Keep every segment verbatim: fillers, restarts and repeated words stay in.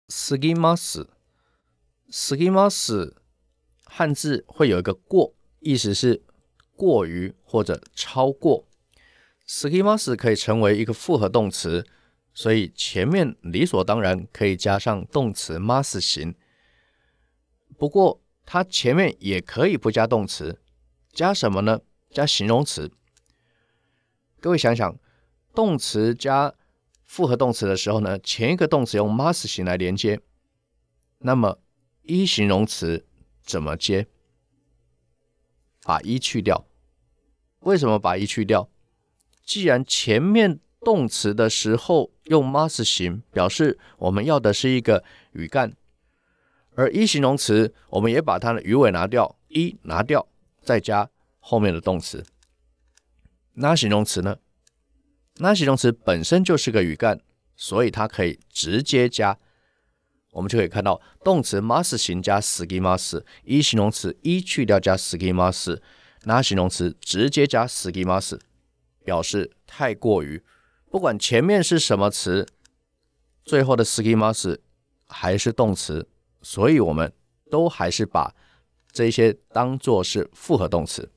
すぎます。すぎます汉字会有一个过，意思是过于或者超过。すぎます可以成为一个复合动词，所以前面理所当然可以加上动词ます形。不过它前面也可以不加动词，加什么呢？加形容词。各位想想，动词加复合动词的时候呢，前一个动词用ます形来连接，那么一形容词怎么接？把一去掉。为什么把一去掉？既然前面动词的时候用ます形，表示我们要的是一个语干，而一形容词我们也把它的鱼尾拿掉，一拿掉，再加后面的动词。那形容词呢？那形容词本身就是个语干，所以它可以直接加。我们就可以看到动词ます形加すぎます，一形容词一去掉加すぎます，那形容词直接加すぎます，表示太过于。不管前面是什么词，最后的すぎます还是动词，所以我们都还是把这些当作是复合动词。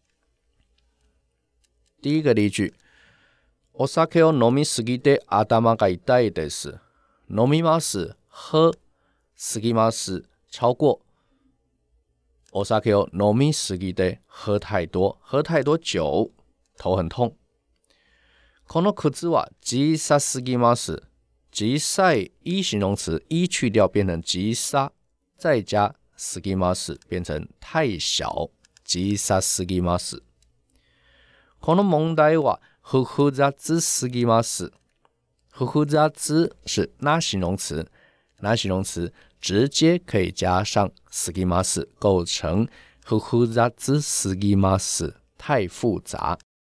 第一个例句，お酒を飲みすぎて頭が痛いです。飲みます喝すぎます超过。お酒を飲みすぎて喝太多，喝太多酒头很痛。この靴は小さすぎます。小さい一形容词一去掉变成小さ，再加すぎます变成太小。小さすぎます。この問題は複雑すぎます。複雑是那形容词，那形容词直接可以加上すぎます，构成複雑すぎます，太复杂。